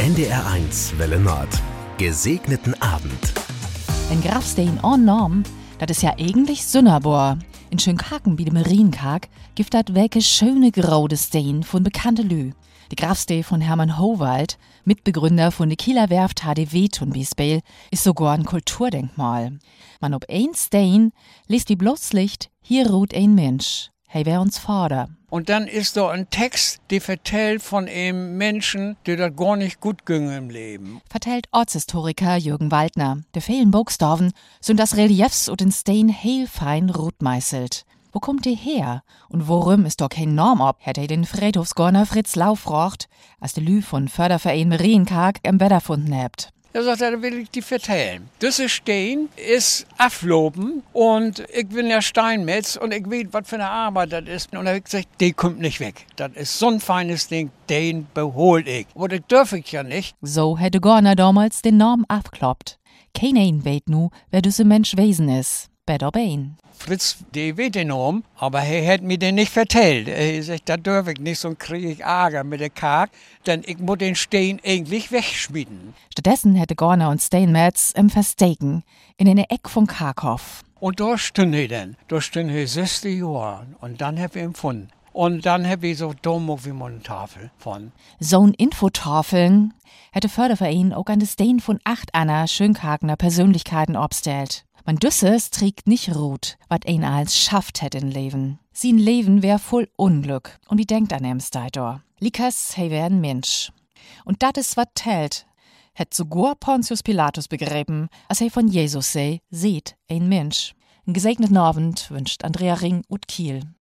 NDR1 Welle Nord. Gesegneten Abend. Ein Grafstein en Norm, das ist ja eigentlich Sünnerbor. In Schönkaken wie dem Marienkark gibt das welke schöne graude Stein von bekannte Lü. Die Grafstein von Hermann Howald, Mitbegründer von der Kieler Werft HDW zum Beispiel, ist sogar ein Kulturdenkmal. Man ob ein Stein liest wie bloß Licht, hier ruht ein Mensch. Hey, wär uns Vater. Und dann ist da ein Text, der vertellt von einem Menschen, der das gar nicht gut ging im Leben. Vertellt Ortshistoriker Jürgen Waldner. Der vielen Buchstaben sind das Reliefs und den Stein heel fein rotmeißelt. Wo kommt die her? Und worum ist doch kein Norm ob, hätte den Friedhofsgorner Fritz Laufrocht, als der Lü von Förderverein Marienkark im Wetter gefunden habt. Er sagt, da will ich die vertellen. Diese Stein ist afloben und ich bin ja Steinmetz und ich weiß, was für eine Arbeit das ist. Und da habe ich gesagt, die kommt nicht weg. Das ist so ein feines Ding, den behol ich. Aber das darf ich ja nicht. So hätte Gorner damals den Norm abkloppt. Kein weet nu, wer düsse Mensch wesen is. Better Bain. Fritz, der weet den Norm, aber er hat mir den nicht vertellt. Er sagt, da darf ich nicht, sonst kriege ich Ärger mit der Kark, denn ich muss den Stein eigentlich wegschmieden. Stattdessen hätte Gorner und Steinmetz im Versteken, in eine Eck von Karkhoff. Und da stünde er dann. Da stünde er 60 Jahre und dann hab ich ihn gefunden. Und dann hab ich so dumm wie eine Tafel von. So'n Infotafeln hätte Förderverein auch an den Stein von 8 Anna Schönkakener Persönlichkeiten obstellt. Man düsses trägt nicht ruht, wat ein als schafft hätt in Leben. Sein Leben wär voll Unglück und wie denkt an em Steitor. Likas, hey wär ein Mensch. Und dat is wat tellt. Hätt sogar Pontius Pilatus begräben, als he von Jesus seht ein Mensch. Einen gesegneten Abend wünscht Andrea Ring ut Kiel.